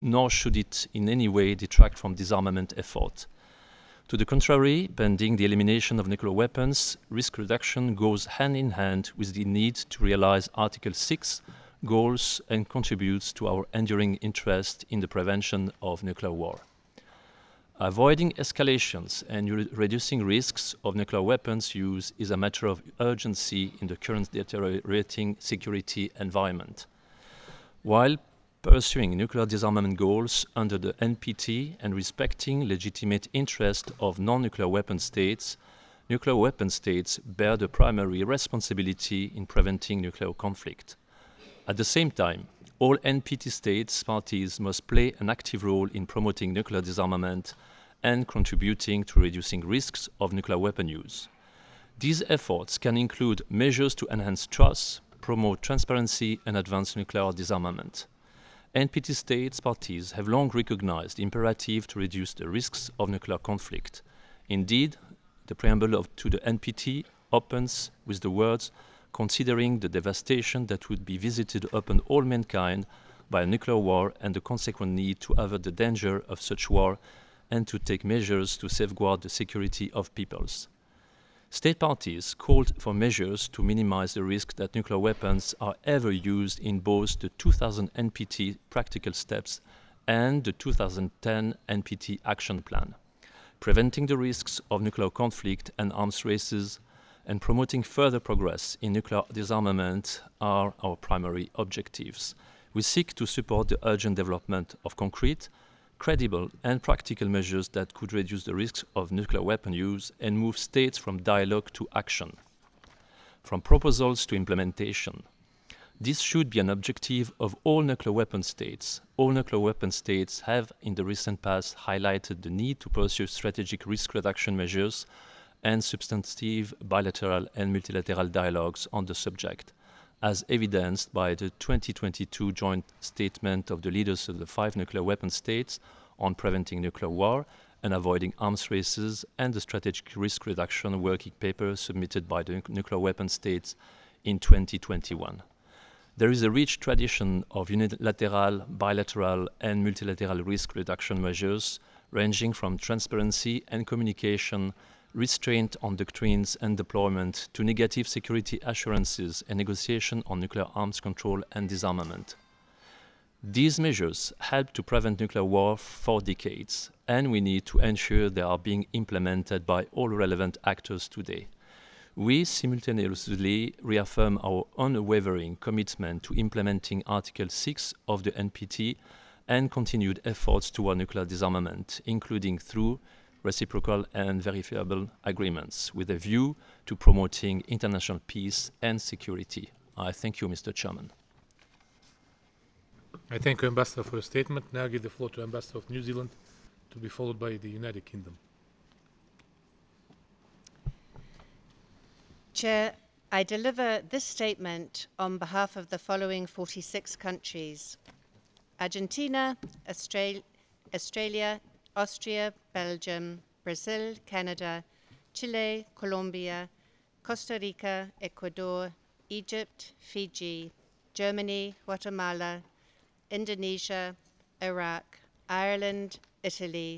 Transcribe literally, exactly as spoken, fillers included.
nor should it in any way detract from disarmament effort. To the contrary, pending the elimination of nuclear weapons, risk reduction goes hand in hand with the need to realize Article six goals and contributes to our enduring interest in the prevention of nuclear war. Avoiding escalations and re reducing risks of nuclear weapons use is a matter of urgency in the current deteriorating security environment. While pursuing nuclear disarmament goals under the N P T and respecting legitimate interests of non-nuclear weapon states, nuclear weapon states bear the primary responsibility in preventing nuclear conflict. At the same time, all N P T states parties must play an active role in promoting nuclear disarmament and contributing to reducing risks of nuclear weapon use. These efforts can include measures to enhance trust, promote transparency, and advance nuclear disarmament. N P T states parties have long recognized the imperative to reduce the risks of nuclear conflict. Indeed, the preamble of, to the N P T opens with the words, considering the devastation that would be visited upon all mankind by a nuclear war and the consequent need to avert the danger of such war and to take measures to safeguard the security of peoples. State parties called for measures to minimize the risk that nuclear weapons are ever used in both the two thousand N P T practical steps and the two thousand ten N P T action plan. Preventing the risks of nuclear conflict and arms races and promoting further progress in nuclear disarmament are our primary objectives. We seek to support the urgent development of concrete, credible and practical measures that could reduce the risks of nuclear weapon use and move states from dialogue to action, from proposals to implementation. This should be an objective of all nuclear weapon states. All nuclear weapon states have in the recent past highlighted the need to pursue strategic risk reduction measures and substantive bilateral and multilateral dialogues on the subject, as evidenced by the twenty twenty-two joint statement of the leaders of the five nuclear weapon states on preventing nuclear war and avoiding arms races, and the strategic risk reduction working paper submitted by the nuclear weapon states in twenty twenty-one. There is a rich tradition of unilateral, bilateral, and multilateral risk reduction measures, ranging from transparency and communication, restraint on doctrines and deployment, to negative security assurances and negotiation on nuclear arms control and disarmament. These measures help to prevent nuclear war for decades, and we need to ensure they are being implemented by all relevant actors today. We simultaneously reaffirm our unwavering commitment to implementing Article six of the N P T and continued efforts toward nuclear disarmament, including through reciprocal and verifiable agreements, with a view to promoting international peace and security. I thank you, Mister Chairman. I thank you, Ambassador, for your statement. Now I give the floor to Ambassador of New Zealand, to be followed by the United Kingdom. Chair, I deliver this statement on behalf of the following forty-six countries: Argentina, Australia, Australia, Austria, Belgium, Brazil, Canada, Chile, Colombia, Costa Rica, Ecuador, Egypt, Fiji, Germany, Guatemala, Indonesia, Iraq, Ireland, Italy,